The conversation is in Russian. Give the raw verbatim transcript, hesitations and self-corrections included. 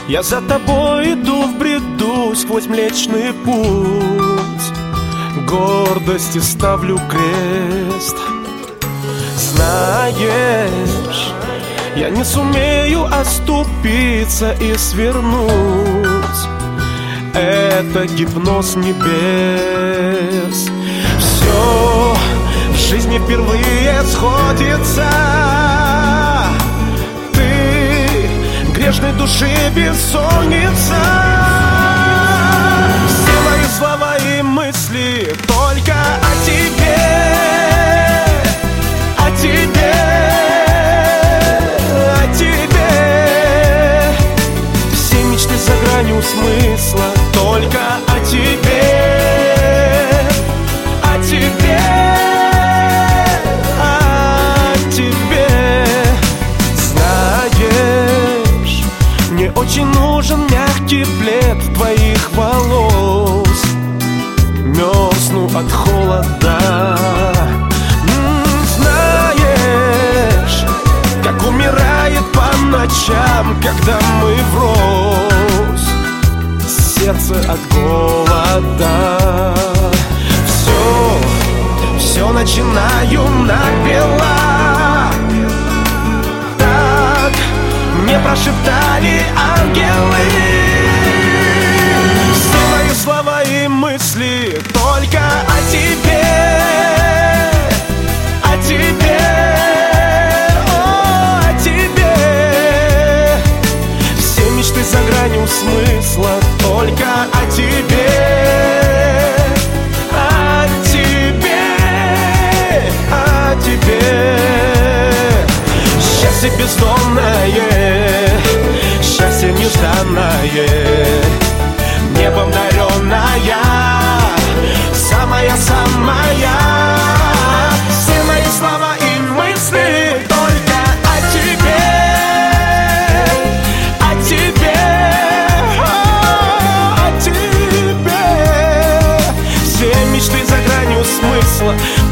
Я за тобой иду в бреду сквозь Млечный Путь, гордости ставлю крест. Знаешь, я не сумею оступиться и свернуть. Это гипноз небес. Все в жизни впервые сходится. Ты грешной души бессонница. Все мои слова и мысли только о тебе, о тебе, о тебе. Все мечты за гранью смысла только о тебе, о тебе, о тебе. Знаешь, мне очень нужен мягкий плед твоих волос. Мерзну от холода. М-м, знаешь, как умирает по ночам, когда мы врозь, сердце от голода. Все, все начинаю напевать. Так мне прошептали ангелы. Все мои слова и мысли только о тебе, о тебе, о, о тебе. Все мечты за гранью смысла только о тебе, о тебе, о тебе. Счастье бездонное, счастье нежданное, небом даренная, самая-самая. Все мои слова и мысли только о тебе, о тебе, о тебе. Все мечты за гранью смысла